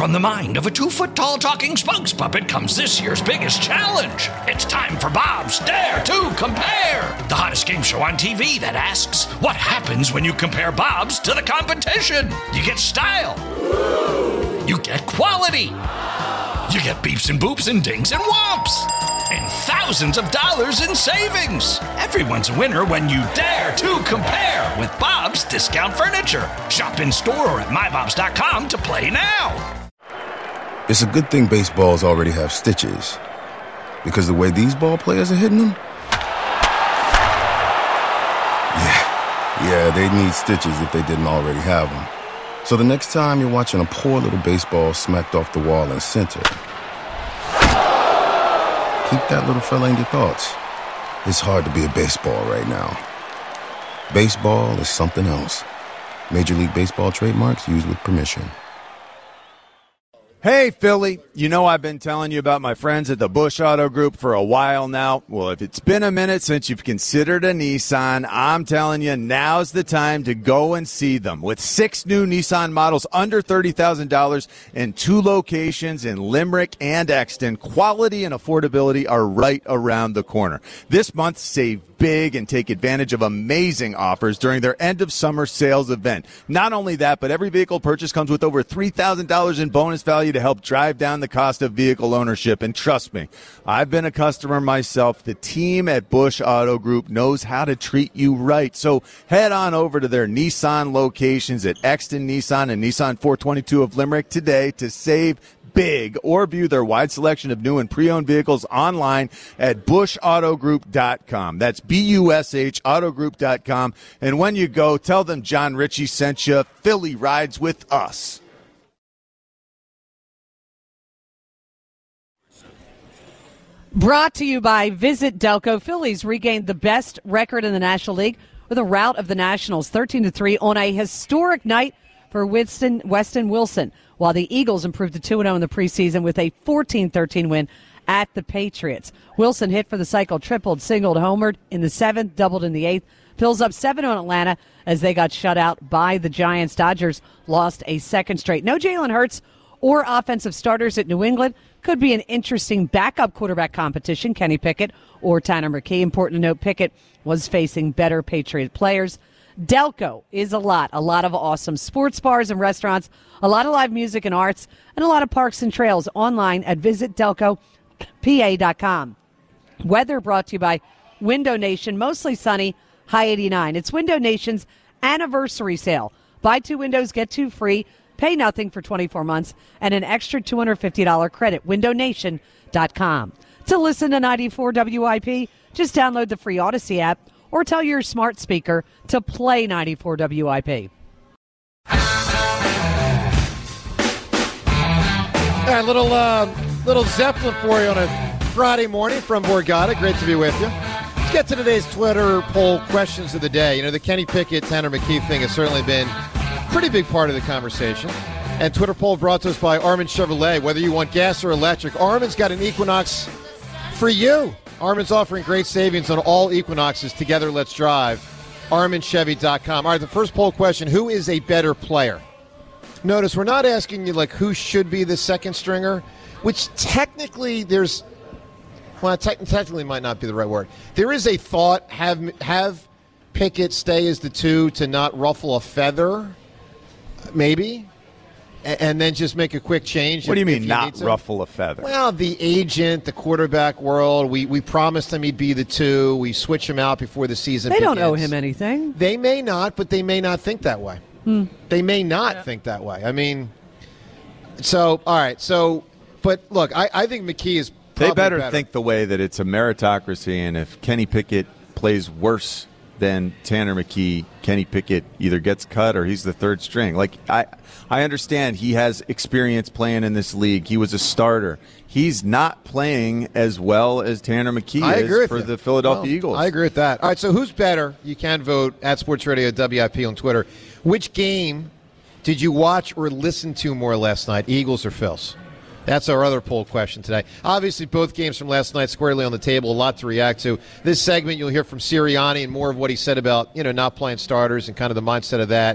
from the mind of a 2-foot-tall talking spokes puppet comes this year's biggest challenge. It's time for Bob's Dare to Compare, the hottest game show on TV that asks, what happens when you compare Bob's to the competition? You get style. You get quality. You get beeps and boops and dings and whomps. And thousands of dollars in savings. Everyone's a winner when you dare to compare with Bob's Discount Furniture. Shop in store or at mybobs.com to play now. It's a good thing baseballs already have stitches, because the way these ball players are hitting them, yeah, they'd need stitches if they didn't already have them. So the next time you're watching a poor little baseball smacked off the wall in center, keep that little fella in your thoughts. It's hard to be a baseball right now. Baseball is something else. Major League Baseball trademarks used with permission. Hey, Philly, you know I've been telling you about my friends at the Bush Auto Group for a while now. Well, if it's been a minute since you've considered a Nissan, I'm telling you, now's the time to go and see them. With 6 new Nissan models under $30,000 in 2 locations in Limerick and Exton, quality and affordability are right around the corner. This month, save big and take advantage of amazing offers during their end-of-summer sales event. Not only that, but every vehicle purchase comes with over $3,000 in bonus value to help drive down the cost of vehicle ownership. And trust me, I've been a customer myself. The team at Bush Auto Group knows how to treat you right. So head on over to their Nissan locations at Exton Nissan and Nissan 422 of Limerick today to save big, or view their wide selection of new and pre-owned vehicles online at bushautogroup.com. That's BUSH autogroup.com. And when you go, tell them John Ritchie sent you. Philly rides with us. Brought to you by Visit Delco. Phillies regained the best record in the National League with a rout of the Nationals 13-3 on a historic night for Weston Wilson, while the Eagles improved to 2-0 in the preseason with a 14-13 win at the Patriots. Wilson hit for the cycle, tripled, singled, homered in the 7th, doubled in the 8th. Phil's up 7 on Atlanta as they got shut out by the Giants. Dodgers lost a second straight. No Jalen Hurts or offensive starters at New England. Could be an interesting backup quarterback competition, Kenny Pickett or Tanner McKee. Important to note, Pickett was facing better Patriot players. Delco is a lot of awesome sports bars and restaurants, a lot of live music and arts, and a lot of parks and trails online at visitdelcopa.com. Weather brought to you by Window Nation, mostly sunny, high 89. It's Window Nation's anniversary sale. Buy 2 windows, get 2 free, pay nothing for 24 months, and an extra $250 credit. WindowNation.com. To listen to 94 WIP, just download the free Odyssey app or tell your smart speaker to play 94 WIP. All right, little Zeppelin for you on a Friday morning from Borgata. Great to be with you. Let's get to today's Twitter poll questions of the day. You know, the Kenny Pickett, Tanner McKee thing has certainly been a pretty big part of the conversation. And Twitter poll brought to us by Armin Chevrolet. Whether you want gas or electric, Armin's got an Equinox for you. Armin's offering great savings on all Equinoxes. Together, let's drive. ArminChevy.com. All right, the first poll question, who is a better player? Notice we're not asking you, like, who should be the second stringer, which technically technically might not be the right word. There is a thought, have Pickett stay as the 2 to not ruffle a feather, maybe, and then just make a quick change. What do you mean, not ruffle a feather? Well, the agent, the quarterback world, we promised him he'd be the 2. We switch him out before the season begins. They don't owe him anything. They may not, but they may not think that way. They may not think that way. I mean, so, all right. So, but look, I think McKee is probably They better think the way that it's a meritocracy, and if Kenny Pickett plays worse than Tanner McKee, Kenny Pickett either gets cut or he's the third string. Like, I understand he has experience playing in this league. He was a starter. He's not playing as well as Tanner McKee is for the Philadelphia Eagles. I agree with that. All right, so who's better? You can vote at Sports Radio WIP on Twitter. Which game did you watch or listen to more last night, Eagles or Phils? That's our other poll question today. Obviously, both games from last night squarely on the table, a lot to react to. This segment, you'll hear from Sirianni and more of what he said about, not playing starters and kind of the mindset of that.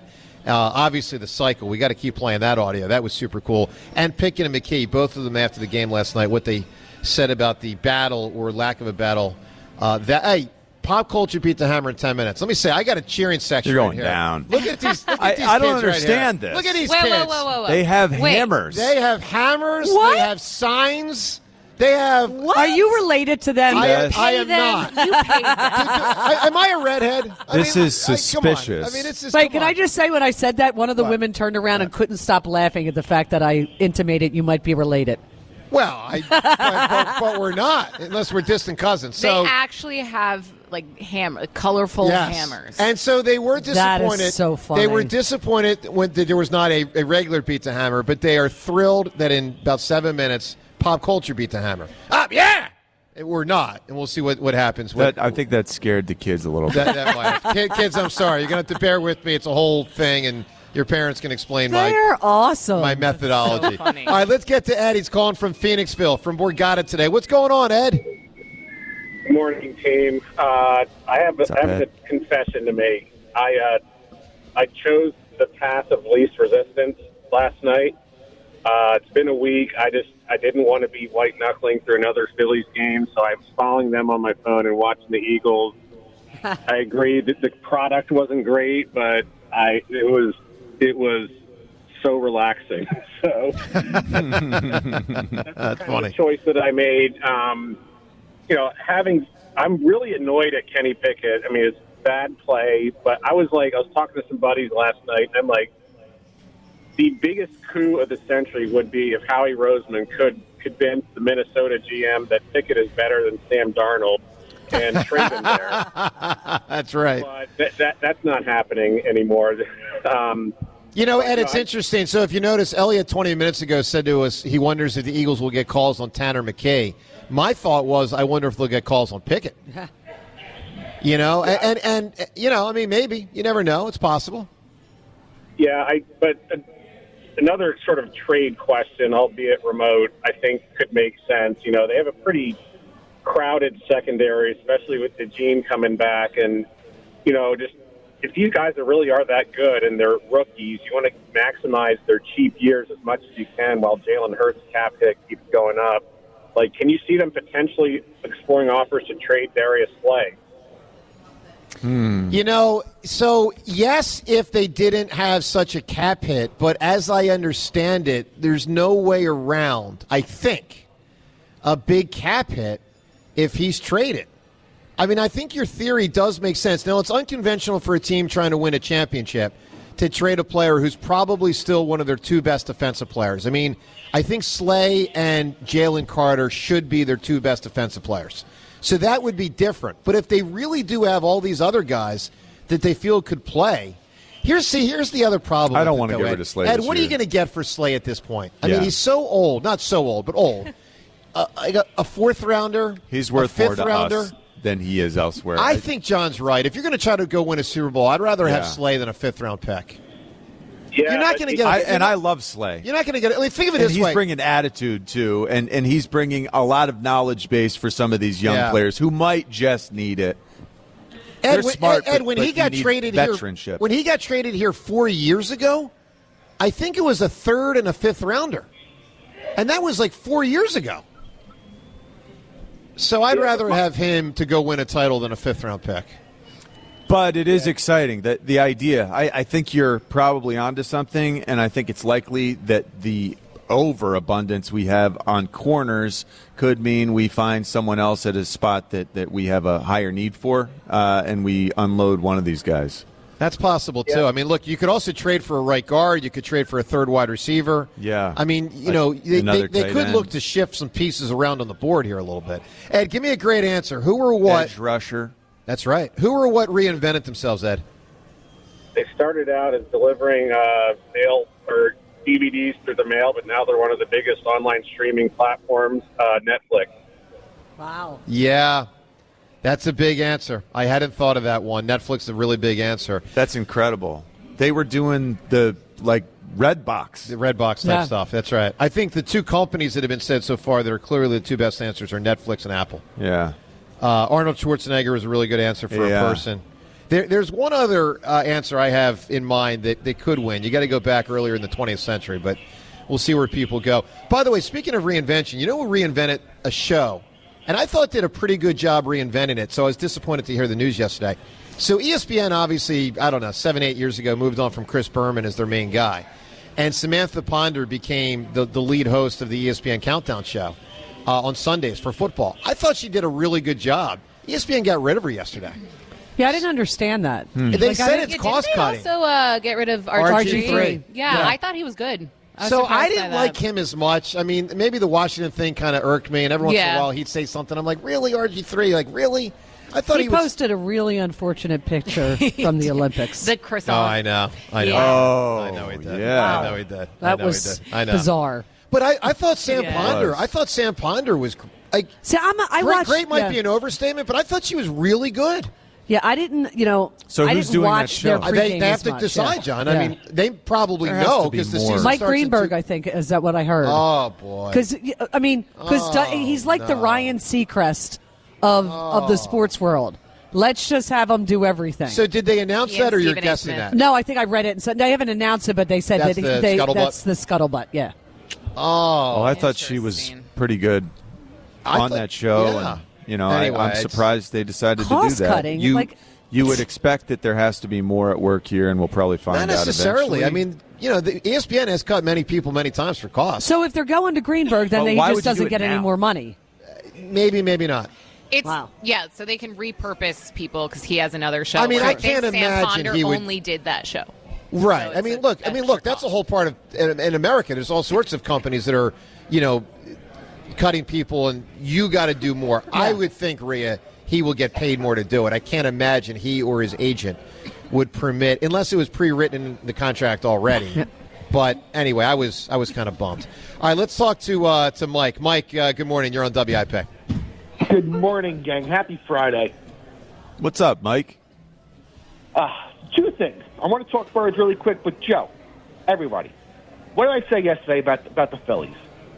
Obviously, the cycle. We got to keep playing that audio. That was super cool. And Pickett and McKee, both of them after the game last night, what they said about the battle or lack of a battle. Hey, Pop Culture beat the Hammer in 10 minutes. Let me say, I got a cheering section. You're going right here. down. Look at these. Look at these I don't kids understand right here. this. Look at these Wait, kids. whoa. They have hammers. They have hammers. What? They have signs. They have. Are you related to them? Yes. I am not. You paid them. Am I a redhead? This is come on. suspicious. I mean, it's just. Wait, come can on. I just say when I said that, one of the What? women turned around and couldn't stop laughing at the fact that I intimated you might be related. Well, but we're not, unless we're distant cousins. So They actually have colorful yes. hammers. And so they were That disappointed. is so funny. They were disappointed when there was not a regular Pizza Hammer, but they are thrilled that in about 7 minutes, Pop Culture beat the Hammer. Yeah! We're not, and we'll see what happens. I think that scared the kids a little bit. that might. Kids, I'm sorry. You're going to have to bear with me. It's a whole thing, and your parents can explain They're awesome. my methodology. So funny. All right, let's get to Ed. He's calling from Phoenixville, from Borgata today. What's going on, Ed? Good morning, team. I have up, a Ed? confession to make. I chose the path of least resistance last night. It's been a week. I didn't want to be white knuckling through another Phillies game, so I was following them on my phone and watching the Eagles. I agree that the product wasn't great, but it was so relaxing. So That's funny. the choice that I made. I'm really annoyed at Kenny Pickett. I mean, it's bad play, but I was talking to some buddies last night, and I'm like, the biggest coup of the century would be if Howie Roseman could convince the Minnesota GM that Pickett is better than Sam Darnold and trade him there. That's right. But that's not happening anymore. Ed, it's interesting. So if you notice, Elliot 20 minutes ago said to us he wonders if the Eagles will get calls on Tanner McKay. My thought was, I wonder if they'll get calls on Pickett. Maybe. You never know. It's possible. Yeah, but another sort of trade question, albeit remote, I think could make sense. They have a pretty crowded secondary, especially with DeJean coming back. And, just if these guys really are that good and they're rookies, you want to maximize their cheap years as much as you can while Jalen Hurts' cap hit keeps going up. Can you see them potentially exploring offers to trade Darius Slay? So yes, if they didn't have such a cap hit, but as I understand it, there's no way around, I think, a big cap hit if he's traded. I mean, I think your theory does make sense. Now, it's unconventional for a team trying to win a championship to trade a player who's probably still one of their two best defensive players. I mean, I think Slay and Jalen Carter should be their two best defensive players. So that would be different. But if they really do have all these other guys that they feel could play, here's the other problem. I don't want to get rid of Slay Ed, this what are you year. going to get for Slay at this point? I Yeah. mean, he's so old. Not so old, but old. A fourth rounder. He's worth a more fifth to rounder. us than he is elsewhere. I think John's right. If you're going to try to go win a Super Bowl, I'd rather have Yeah. Slay than a fifth-round pick. Yeah, You're not going to get. I love Slay. You're not going to get. Think of it And this he's way. bringing attitude too, and he's bringing a lot of knowledge base for some of these young Yeah. players who might just need it. Ed, They're smart, when but he got you need traded here, veteranship. when he got traded here 4 years ago, I think it was a third and a fifth rounder, and that was like 4 years ago. So I'd rather have him to go win a title than a fifth-round pick. But it is exciting that the idea. I think you're probably onto something, and I think it's likely that the overabundance we have on corners could mean we find someone else at a spot that we have a higher need for, and we unload one of these guys. That's possible, too. I mean, look, you could also trade for a right guard. You could trade for a third wide receiver. Yeah. I mean, Another they tight could end. look to shift some pieces around on the board here a little bit. Ed, give me a great answer. Who or what? Edge rusher. That's right. Who or what reinvented themselves, Ed? They started out as delivering mail or DVDs through the mail, but now they're one of the biggest online streaming platforms, Netflix. Wow. Yeah, that's a big answer. I hadn't thought of that one. Netflix is a really big answer. That's incredible. They were doing the Redbox. The Redbox type Yeah. stuff. That's right. I think the two companies that have been said so far that are clearly the two best answers are Netflix and Apple. Yeah. Arnold Schwarzenegger is a really good answer for Yeah. a person. There's one other answer I have in mind that they could win. You got to go back earlier in the 20th century, but we'll see where people go. By the way, speaking of reinvention, you know who reinvented a show? And I thought did a pretty good job reinventing it, so I was disappointed to hear the news yesterday. So ESPN, obviously, 7-8 years ago, moved on from Chris Berman as their main guy. And Samantha Ponder became the lead host of the ESPN Countdown show on Sundays for football. I thought she did a really good job. ESPN got rid of her yesterday. Yeah, I didn't understand that. They said it's cost-cutting. Didn't they also get rid of RG3? Yeah, I thought he was good. So I didn't like him as much. I mean, maybe the Washington thing kind of irked me, and every once in a while he'd say something. I'm like, really, RG3? Like, really? I thought he posted a really unfortunate picture from the Olympics. The croissant. Oh, I know. Yeah. Oh, I know he did. Yeah. I know he did. That was bizarre. But I thought Sam Ponder. I thought Sam Ponder was like. See, I watched. Great might be an overstatement, but I thought she was really good. Yeah, I didn't. So I who's didn't doing watch that show? their They pregame have as to much, decide, yeah. John. Yeah. I mean, they probably There has know to be because the more. season Mike starts in Greenberg, I think, is that what I heard? Oh boy! Because he's like the Ryan Seacrest of the sports world. Let's just have him do everything. So did they announce that, or you're Stephen A. guessing Smith. that? No, I think I read it and said they haven't announced it, but they said That's that the scuttlebutt? that's the scuttlebutt. Yeah. Oh, I thought she was Interesting. pretty good on that show. Yeah. And, Anyway, I'm it's surprised they decided to do cost that. cutting, You would expect that there has to be more at work here, and we'll probably find not out necessarily. eventually. I mean, the ESPN has cut many people many times for cost. So if they're going to Greenberg, then Well, he why just would you do doesn't it get any now? more money. Maybe not. It's Wow. so they can repurpose people because he has another show. I mean, where I I think can't Sam imagine Ponder he would- only did that show. Right. So I mean, it's look. an That's extra a whole part of in America. There's all sorts of companies that are, cutting people, and you got to do more. I would think, Rhea, he will get paid more to do it. I can't imagine he or his agent would permit, unless it was pre-written in the contract already. But anyway, I was kind of bummed. All right, let's talk to Mike. Mike, good morning. You're on WIP. Good morning, gang. Happy Friday. What's up, Mike? Two things. I want to talk Birds really quick, but Joe, everybody, what did I say yesterday about the Phillies?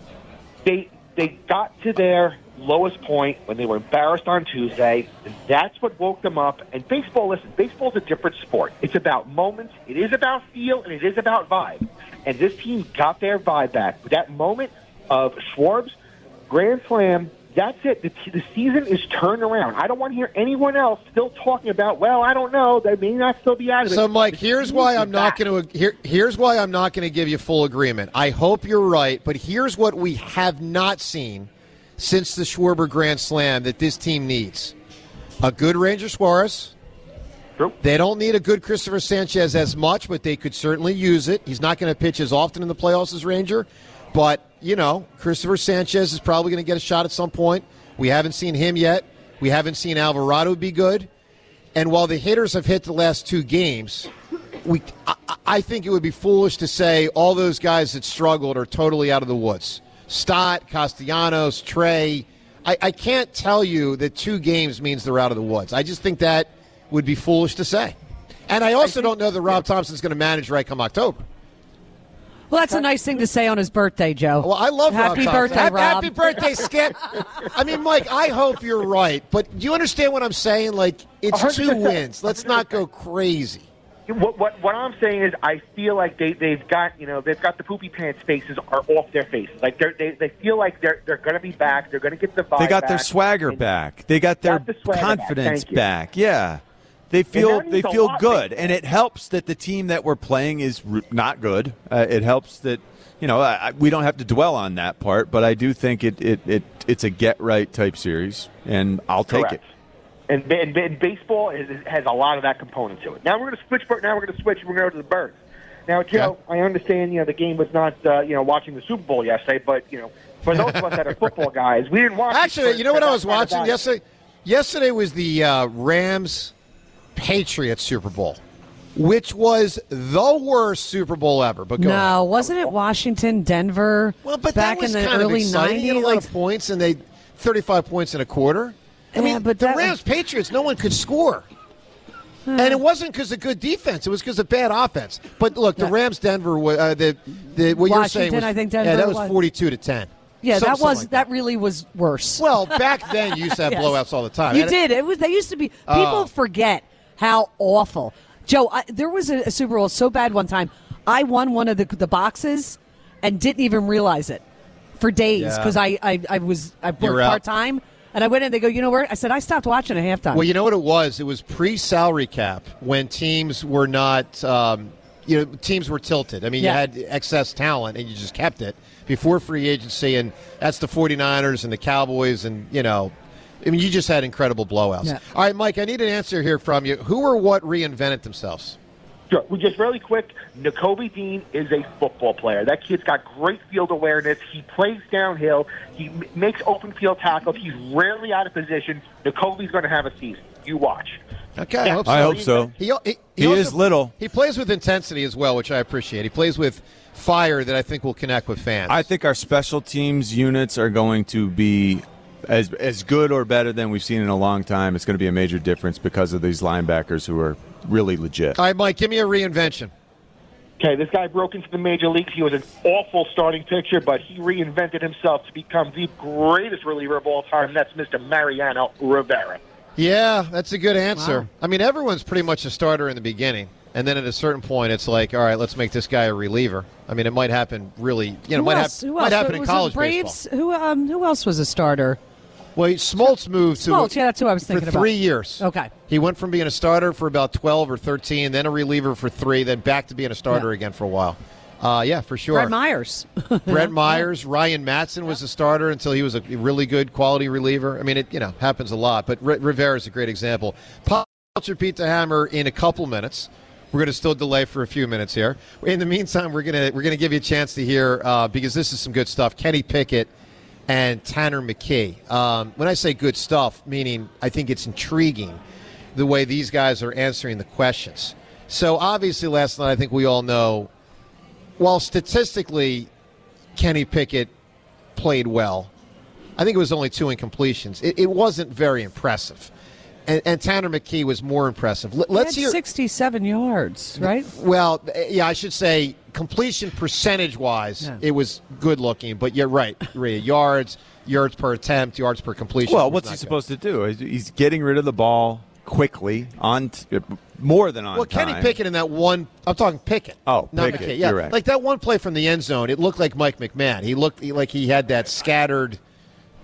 They got to their lowest point when they were embarrassed on Tuesday, and that's what woke them up. And baseball's a different sport. It's about moments, it is about feel, and it is about vibe. And this team got their vibe back. With that moment of Schwarber's grand slam, that's it. The season is turned around. I don't want to hear anyone else still talking about, well, I don't know, they may not still be out of it. So, Mike, here's why I'm not going to give you full agreement. I hope you're right, but here's what we have not seen since the Schwarber Grand Slam that this team needs: a good Ranger Suarez. True. They don't need a good Christopher Sanchez as much, but they could certainly use it. He's not going to pitch as often in the playoffs as Ranger, but Christopher Sanchez is probably going to get a shot at some point. We haven't seen him yet. We haven't seen Alvarado be good. And while the hitters have hit the last two games, I think it would be foolish to say all those guys that struggled are totally out of the woods. Stott, Castellanos, Trey. I can't tell you that 2 games means they're out of the woods. I just think that would be foolish to say. And I also don't know that Rob Thompson's going to manage right come October. Well, that's a nice thing to say on his birthday, Joe. Well, I love Happy Rob birthday, Thompson. Rob. Happy birthday, Skip. I mean, Mike, I hope you're right. But do you understand what I'm saying? Like, it's 2 100%. wins. Let's not go crazy. What I'm saying is, I feel like they've got the poopy pants faces are off their faces. Like they feel like they're going to be back. They're going to get the vibe. They got their back. swagger back. They got their the swagger confidence back. Thank you. back. Yeah. They feel that means a lot, good, man. and it helps that the team that we're playing is not good. It helps that we don't have to dwell on that part, but I do think it's a get right type series, and I'll take Correct. it. And baseball has a lot of that component to it. Now we're going to switch. We're going to go to the Birds. Now, Joe, I understand the game was not watching the Super Bowl yesterday, but for those of us that are football guys, we didn't watch. Actually, you know what I was watching about yesterday? Yesterday was the Rams Patriots Super Bowl, which was the worst Super Bowl ever. But No, wasn't it Washington, Denver? Well, but back that was in the kind early of exciting. He had a lot 90s. of points, and they 35 points in a quarter. I Yeah, mean, but the that- Rams Patriots, no one could score. And it wasn't because of good defense; it was because of bad offense. But look, the Rams Denver, what you're saying Washington, was, I think Denver that was was- 42-10. Yeah, Something like that really was worse. Well, back then you used to have Yes. blowouts all the time. You And- did. They used to be. People forget How awful. Joe, there was a Super Bowl so bad one time. I won one of the boxes and didn't even realize it for days because I worked part-time. And I went in, they go, you know where? I said, I stopped watching at halftime. Well, you know what it was? It was pre-salary cap when teams were not, teams were tilted. I mean, you had excess talent and you just kept it before free agency. And that's the 49ers and the Cowboys and, you just had incredible blowouts. Yeah. All right, Mike, I need an answer here from you. Who or what reinvented themselves? Sure. Well, just really quick, Nakobe Dean is a football player. That kid's got great field awareness. He plays downhill. He makes open field tackles. He's rarely out of position. Nakobe's going to have a season. You watch. Okay, I hope so. He also, is little. He plays with intensity as well, which I appreciate. He plays with fire that I think will connect with fans. I think our special teams units are going to be as good or better than we've seen in a long time. It's going to be a major difference because of these linebackers who are really legit. All right, Mike, give me a reinvention. Okay, this guy broke into the major leagues. He was an awful starting pitcher, but he reinvented himself to become the greatest reliever of all time. That's Mr. Mariano Rivera. Yeah, that's a good answer. Wow. I mean, everyone's pretty much a starter in the beginning, and then at a certain point, it's like, all right, let's make this guy a reliever. I mean, it might happen really, might happen in college baseball. Who else was a starter? Well, Smoltz moved to that's who I was thinking for 3 years. Okay. He went from being a starter for about 12 or 13, then a reliever for 3, then back to being a starter again for a while. For sure. Brett Myers. Brett Myers. Ryan Matson was a starter until he was a really good quality reliever. I mean, it happens a lot, but Rivera is a great example. Paul repeat the hammer in a couple minutes. We're going to still delay for a few minutes here. In the meantime, we're going to give you a chance to hear, because this is some good stuff, Kenny Pickett and Tanner McKee. When I say good stuff, meaning I think it's intriguing the way these guys are answering the questions. So obviously last night I think we all know, while statistically Kenny Pickett played well, I think it was only 2 incompletions. It wasn't very impressive. And Tanner McKee was more impressive. Let's hear 67 yards, right? Well, yeah, I should say completion percentage-wise, It was good-looking. But you're right, Rhea. Yards per attempt, yards per completion. Well, what's he supposed to do? He's getting rid of the ball quickly, more than on time. Well, Kenny Pickett in that one – I'm talking Pickett. Oh, not Pickett, McKee. Yeah, you're right. Like that one play from the end zone, it looked like Mike McMahon. He looked like he had that scattered –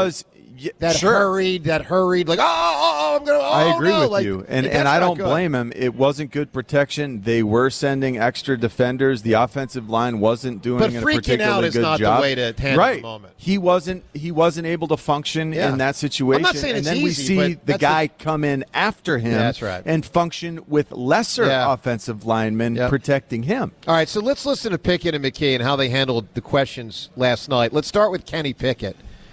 hurried, like, I'm going to, I agree with you. And I don't blame him. It wasn't good protection. They were sending extra defenders. The offensive line wasn't doing a particularly good job. But freaking out is not the way to handle the moment. He wasn't able to function in that situation. I'm not saying and it's then we see the guy come in after him and function with lesser offensive linemen protecting him. All right, so let's listen to Pickett and McKee and how they handled the questions last night. Let's start with Kenny Pickett.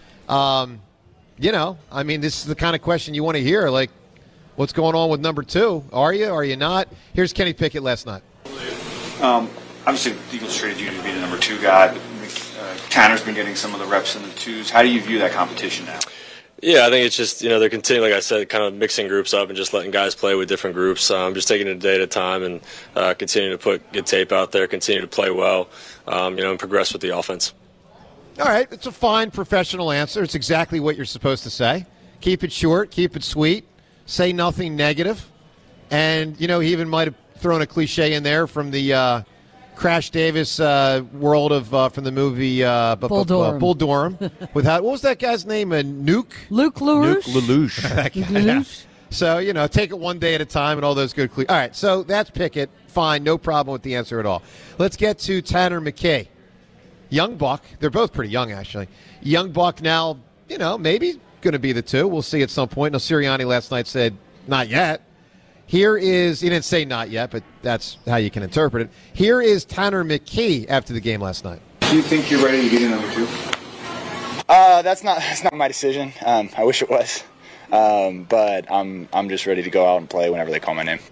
I mean, this is the kind of question you want to hear, like, what's going on with number 2? Are you not? Here's Kenny Pickett last night. Obviously, the Eagles traded you to be the number 2 guy, but Tanner's been getting some of the reps in the 2s. How do you view that competition now? Yeah, I think it's just, they're continuing, like I said, kind of mixing groups up and just letting guys play with different groups. Just taking it a day at a time and continuing to put good tape out there, continue to play well, and progress with the offense. All right, it's a fine professional answer. It's exactly what you're supposed to say. Keep it short, keep it sweet, say nothing negative. And, he even might have thrown a cliche in there from the Crash Davis world of from the movie Bull Durham. Bull Durham. What was that guy's name? Luke LaRouche? LaLouche. So, take it one day at a time and all those good cliches. All right, so that's Pickett. Fine, no problem with the answer at all. Let's get to Tanner McKee. Young buck. They're both pretty young, actually. Young buck now, maybe going to be the 2. We'll see at some point. No, Sirianni last night said, not yet. He didn't say not yet, but that's how you can interpret it. Here is Tanner McKee after the game last night. Do you think you're ready to get in number 2? That's not my decision. I wish it was. But I'm just ready to go out and play whenever they call my name.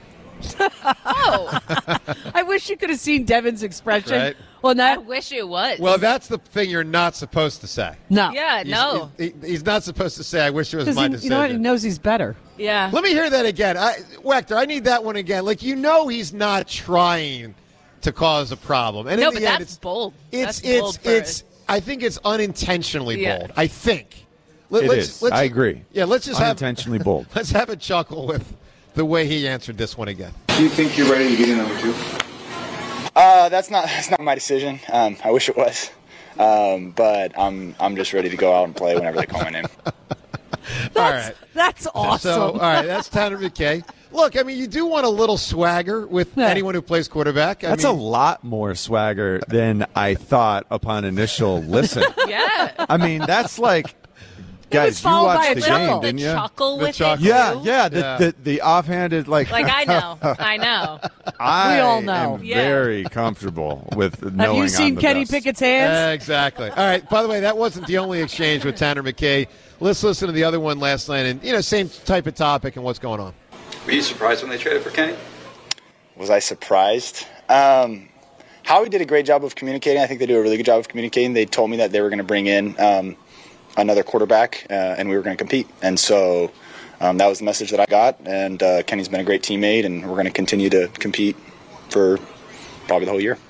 I wish you could have seen Devin's expression. Right. Well, I wish it was. Well, that's the thing you're not supposed to say. No. Yeah, no. He's not supposed to say, I wish it was my decision. You know what? He knows he's better. Yeah. Let me hear that again. Wechter, I need that one again. Like, he's not trying to cause a problem. And no, in the but end, that's bold. It's I think it's unintentionally bold. I think. I agree. Yeah, let's just unintentionally bold. Let's have a chuckle with the way he answered this one again. Do you think you're ready to get in number 2? That's not my decision. I wish it was. But I'm just ready to go out and play whenever they call my name. That's awesome. So, all right, that's Tanner McKay. Look, I mean, you do want a little swagger with anyone who plays quarterback. That's a lot more swagger than I thought upon initial listen. Yeah. I mean, that's like, guys, you watched the game, didn't you? Chuckle with it. Yeah. The offhanded, like I know. I We all know. am very comfortable with knowing. Have you seen I'm the Kenny best. Pickett's hands? Exactly. All right, by the way, that wasn't the only exchange with Tanner McKay. Let's listen to the other one last night, and, same type of topic and what's going on. Were you surprised when they traded for Kenny? Was I surprised? Howie did a great job of communicating. I think they do a really good job of communicating. They told me that they were going to bring in another quarterback, and we were going to compete. And so that was the message that I got. And Kenny's been a great teammate, and we're going to continue to compete for probably the whole year.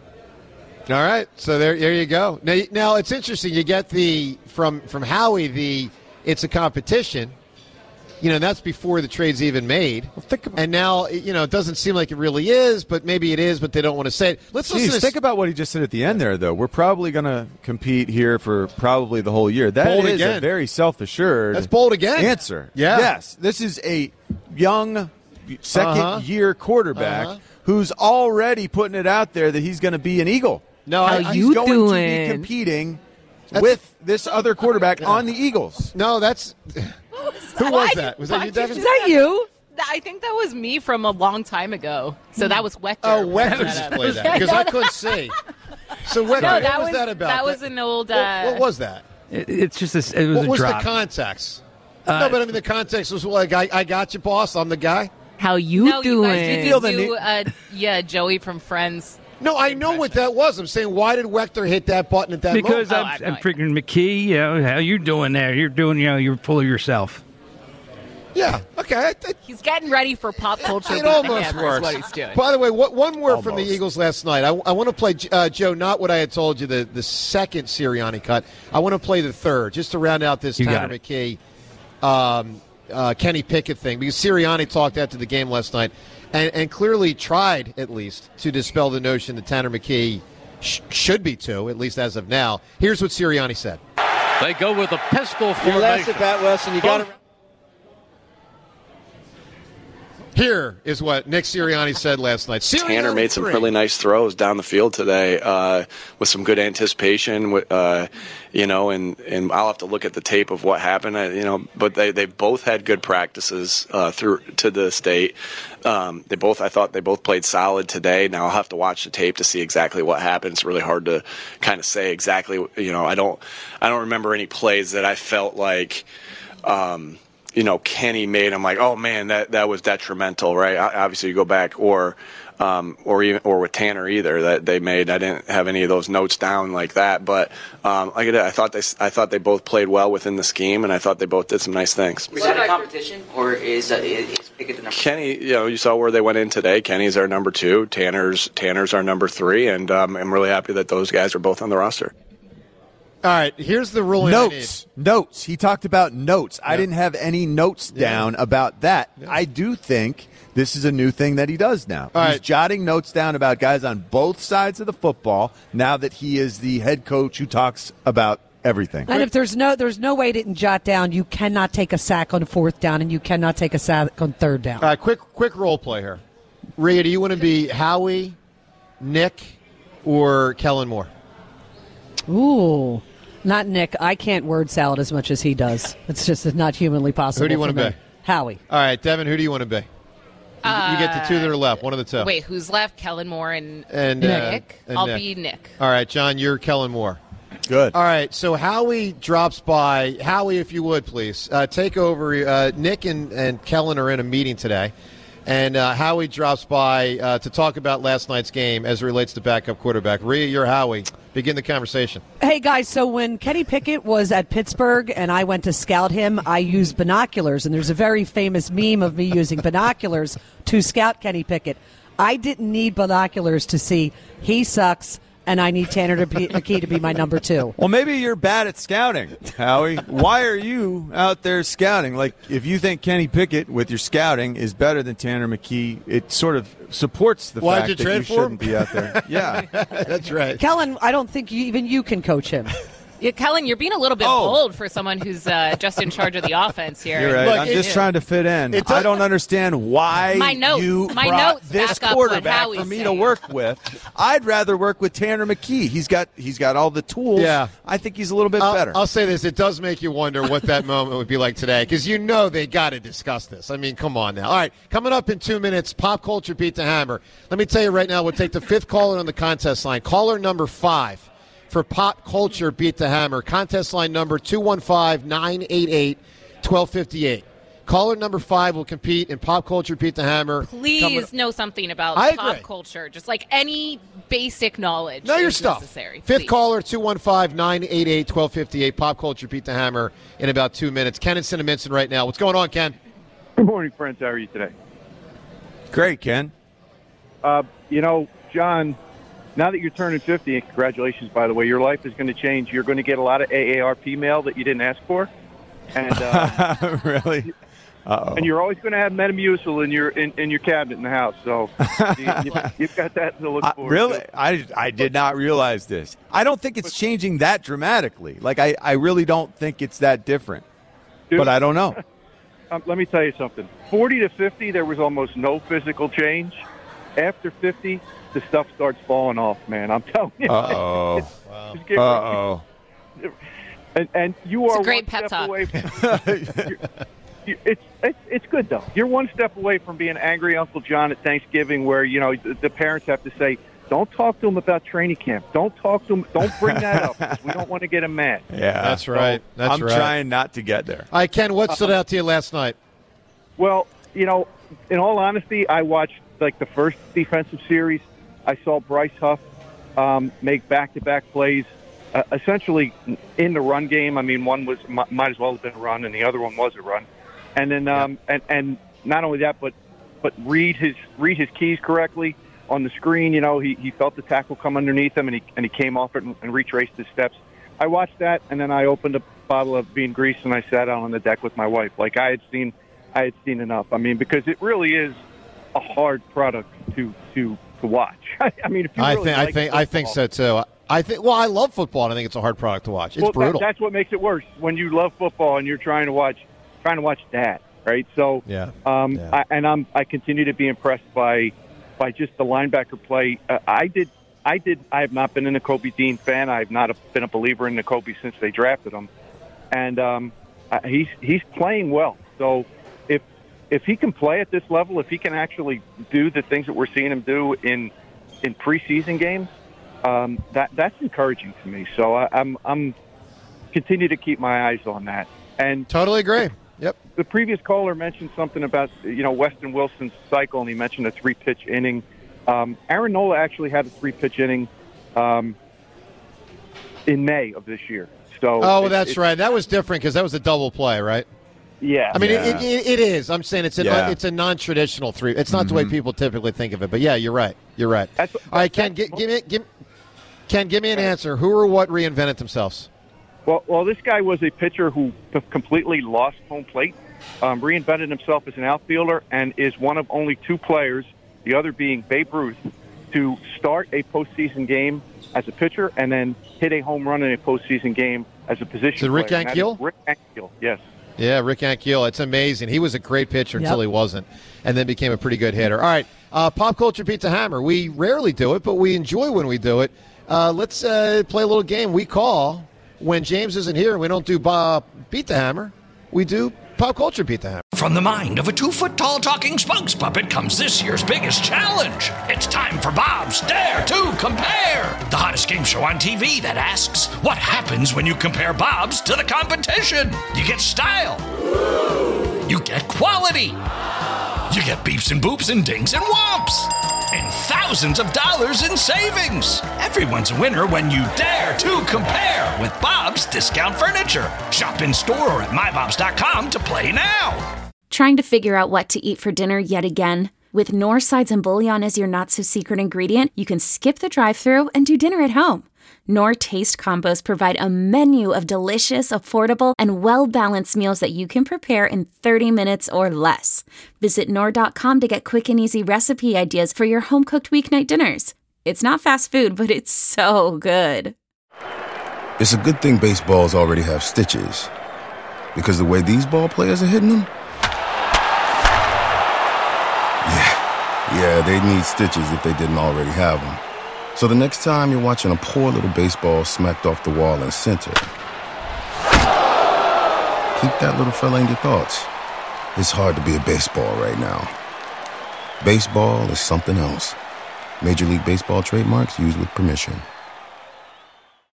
All right, so there you go. Now it's interesting. You get from Howie it's a competition. That's before the trade's even made. And now, it doesn't seem like it really is, but maybe it is, but they don't want to say it. Think about what he just said at the end there, though. We're probably going to compete here for probably the whole year. That is a very self-assured That's bold again. answer. Yeah. Yes, this is a young second-year quarterback who's already putting it out there that he's going to be an Eagle. No, he's going to be competing with this other quarterback on the Eagles. No, that's... Who was that? Was that you, Devin? Is that you? I think that was me from a long time ago. So that was Wechter. Oh, Wechter just played that because I couldn't see. So what was that about? That was an old... What was that? It's just it was what a was drop. The context? No, but I mean the context was like, I got you, boss. I'm the guy. How you doing? You guys do Joey from Friends. No, I know what that was. I'm saying, why did Wechter hit that button at that moment? Because I'm freaking McKee. How you doing there? You're doing. You're full of yourself. Yeah. Okay. He's getting ready for pop culture. It almost works. Is what he's doing. By the way, one more from the Eagles last night. I want to play, Joe, not what I had told you, the second Sirianni cut. I want to play the third, just to round out this Tanner McKay, Kenny Pickett thing, because Sirianni talked after the game last night and clearly tried, at least, to dispel the notion that Tanner McKay should be too, at least as of now. Here's what Sirianni said. They go with a pistol formation. Your last at bat, Wes, and you got to... Here is what Nick Sirianni said last night. Tanner made some really nice throws down the field today with some good anticipation, and I'll have to look at the tape of what happened, but they both had good practices through to the state. I thought they both played solid today. Now I'll have to watch the tape to see exactly what happened. It's really hard to kind of say exactly, I don't remember any plays that I felt like Kenny made. I'm like, oh man, that was detrimental, right? Obviously, you go back, or with Tanner either that they made. I didn't have any of those notes down like that, but I thought they both played well within the scheme, and I thought they both did some nice things. Was that a competition, or is Pickett the number? Kenny, you saw where they went in today. Kenny's our number 2. Tanner's our number 3, and I'm really happy that those guys are both on the roster. All right, here's the ruling. Notes. He talked about notes. Yeah. I didn't have any notes down about that. Yeah. I do think this is a new thing that he does now. He's jotting notes down about guys on both sides of the football now that he is the head coach who talks about everything. And if there's no way he didn't jot down, you cannot take a sack on 4th down and you cannot take a sack on 3rd down. All right, quick role play here. Rhea, do you want to be Howie, Nick, or Kellen Moore? Ooh. Not Nick. I can't word salad as much as he does. It's just not humanly possible. Who do you want to be? Howie. All right, Devin, who do you want to be? You get the 2 that are left, one of the 2. Wait, who's left? Kellen Moore and Nick? I'll be Nick. All right, John, you're Kellen Moore. Good. All right, so Howie drops by. Howie, if you would, please, take over. Nick and Kellen are in a meeting today. And Howie drops by to talk about last night's game as it relates to backup quarterback. Rhea, you're Howie. Begin the conversation. Hey, guys, so when Kenny Pickett was at Pittsburgh and I went to scout him, I used binoculars. And there's a very famous meme of me using binoculars to scout Kenny Pickett. I didn't need binoculars to see he sucks. and I need Tanner McKee to be my number 2. Well, maybe you're bad at scouting, Howie. Why are you out there scouting? Like, if you think Kenny Pickett with your scouting is better than Tanner McKee, it sort of supports the fact that you shouldn't be out there. Yeah, that's right. Kellen, I don't think even you can coach him. Yeah, Kellen, you're being a little bit bold for someone who's just in charge of the offense here. You're right. Look, I'm just trying to fit in. I don't understand why you brought this quarterback for me to work with. I'd rather work with Tanner McKee. He's got all the tools. Yeah. I think he's a little bit better. I'll say this. It does make you wonder what that moment would be like today, because they got to discuss this. I mean, come on now. All right, coming up in 2 minutes, Pop Culture Beat the Hammer. Let me tell you right now, we'll take the 5th caller on the contest line. Caller number 5. For Pop Culture Beat the Hammer. Contest line number 215-988-1258. Caller number 5 will compete in Pop Culture Beat the Hammer. Please know something about pop culture. Just like any basic knowledge. Know your stuff. Necessary. 5th caller, 215-988-1258. Pop Culture Beat the Hammer in about 2 minutes. Ken in Cinnaminson right now. What's going on, Ken? Good morning, friends. How are you today? Great, Ken. John, now that you're turning 50, and congratulations, by the way, your life is going to change. You're going to get a lot of AARP mail that you didn't ask for. And really? Uh-oh. And you're always going to have Metamucil in your cabinet in the house. So you've got that to look forward really? to. I did not realize this. I don't think it's changing that dramatically. Like, I really don't think it's that different. Dude, but I don't know. Let me tell you something. 40 to 50, there was almost no physical change. After 50, the stuff starts falling off, man. I'm telling you. Uh-oh. Wow. And you are a great one pep step talk. away from it's good, though. You're one step away from being angry Uncle John at Thanksgiving, where, the parents have to say, don't talk to him about training camp. Don't talk to him. Don't bring that up, 'cause we don't want to get him mad. Yeah, that's right. I'm trying not to get there. All right, Ken, what stood out to you last night? Well, in all honesty, I watched the first defensive series. I saw Bryce Huff make back-to-back plays, essentially in the run game. I mean, one was might as well have been a run, and the other one was a run. And then, and not only that, but read his keys correctly on the screen. He felt the tackle come underneath him, and he came off it and retraced his steps. I watched that, and then I opened a bottle of Bean Grease and I sat out on the deck with my wife. Like I had seen enough. I mean, because it really is a hard product to watch. I mean, if you really I think so too. I love football, and I think it's a hard product to watch. It's brutal. That's what makes it worse when you love football and you're trying to watch that, right? So, I continue to be impressed by just the linebacker play. I have not been a Nakobe Dean fan. I have not been a believer in Nakobe since they drafted him, and he's playing well. So if he can play at this level, if he can actually do the things that we're seeing him do in preseason games, that's encouraging to me. So I'm continue to keep my eyes on that. And totally agree. Yep. The previous caller mentioned something about Weston Wilson's cycle, and he mentioned a 3-pitch inning. Aaron Nola actually had a 3-pitch inning in May of this year. So that's right. That was different because that was a double play, right? Yeah. I mean, it is. I'm saying it's a non-traditional 3. It's not the way people typically think of it. But yeah, you're right. You're right. All right, Ken, give me an answer. Who or what reinvented themselves? Well, this guy was a pitcher who completely lost home plate, reinvented himself as an outfielder, and is one of only 2 players, the other being Babe Ruth, to start a postseason game as a pitcher and then hit a home run in a postseason game as a position player. Rick Ankiel? Rick Ankiel, yes. Yeah, Rick Ankiel. It's amazing. He was a great pitcher until he wasn't, and then became a pretty good hitter. All right, Pop Culture Beat the Hammer. We rarely do it, but we enjoy when we do it. Let's play a little game we call when James isn't here and we don't do Beat the Hammer. We do Pop Culture Beat the Hammer. From the mind of a 2-foot-tall talking spokes puppet comes this year's biggest challenge. It's time for Bob's Dare to Compare, the hottest game show on TV that asks, what happens when you compare Bob's to the competition? You get style. You get quality. You get beeps and boops and dings and whomps. And thousands of dollars in savings. Everyone's a winner when you dare to compare with Bob's Discount Furniture. Shop in store or at mybobs.com to play now. Trying to figure out what to eat for dinner yet again? With Knorr sides and bouillon as your not-so-secret ingredient, you can skip the drive-thru and do dinner at home. Knorr Taste Combos provide a menu of delicious, affordable, and well-balanced meals that you can prepare in 30 minutes or less. Visit Knorr.com to get quick and easy recipe ideas for your home-cooked weeknight dinners. It's not fast food, but it's so good. It's a good thing baseballs already have stitches, because the way these ball players are hitting them, yeah, they'd need stitches if they didn't already have them. So the next time you're watching a poor little baseball smacked off the wall in center, keep that little fella in your thoughts. It's hard to be a baseball right now. Baseball is something else. Major League Baseball trademarks used with permission.